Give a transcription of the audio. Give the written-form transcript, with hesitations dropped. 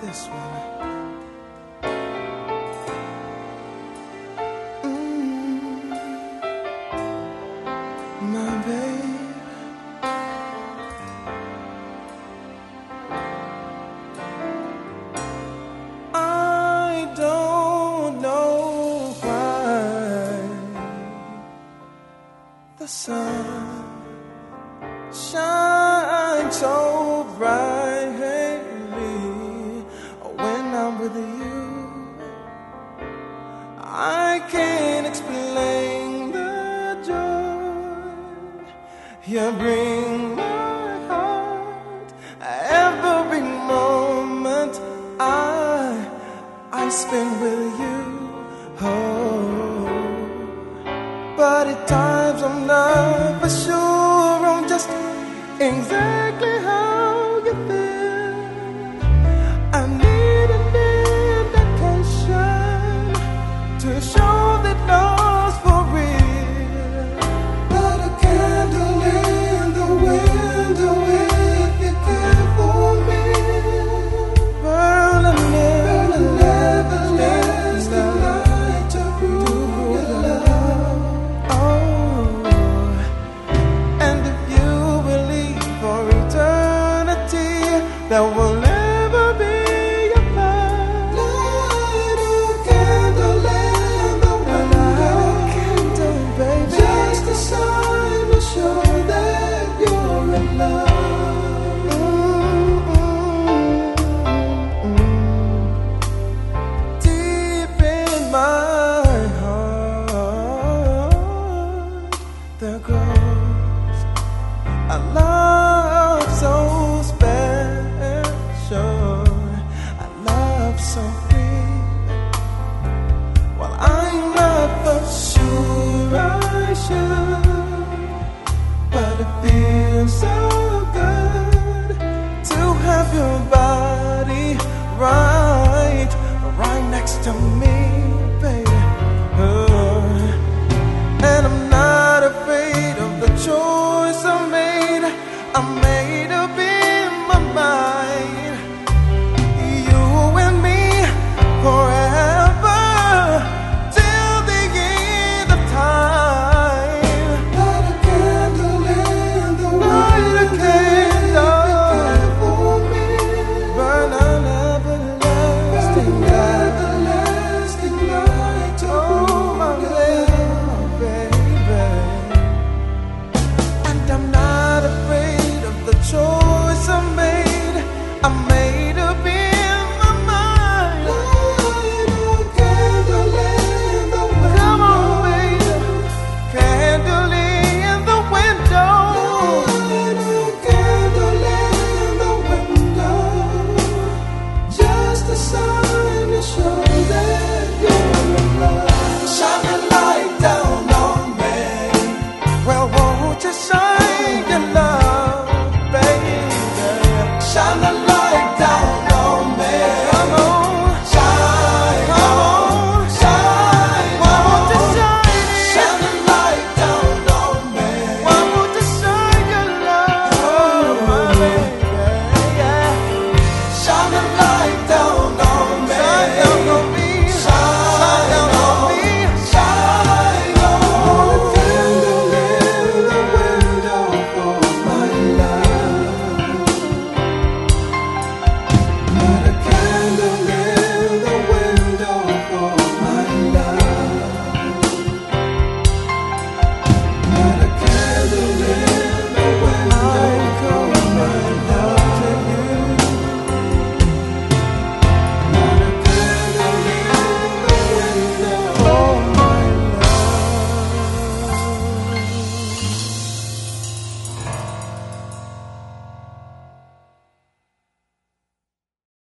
this one. My babe, I don't know why the sun shines so brightly when I'm with you. I can't explain the joy you bring my heart. Every moment I spend with you. Oh, but at times I'm not for sure I'm just exactly how you feel. I need an indication to show that love's for real. But a candle in the window, if you care for me, burn a everlasting light to prove your love. Oh, and if you believe for eternity, there will never be a fight. Light a candle in the window, baby. Just a sign to show that you're in love. Deep in my heart, there goes a love so special, a love so free. Well, I'm not for sure I should, but it feels so good to have your body right next to me, baby. And I'm not afraid of the choice I made. I'm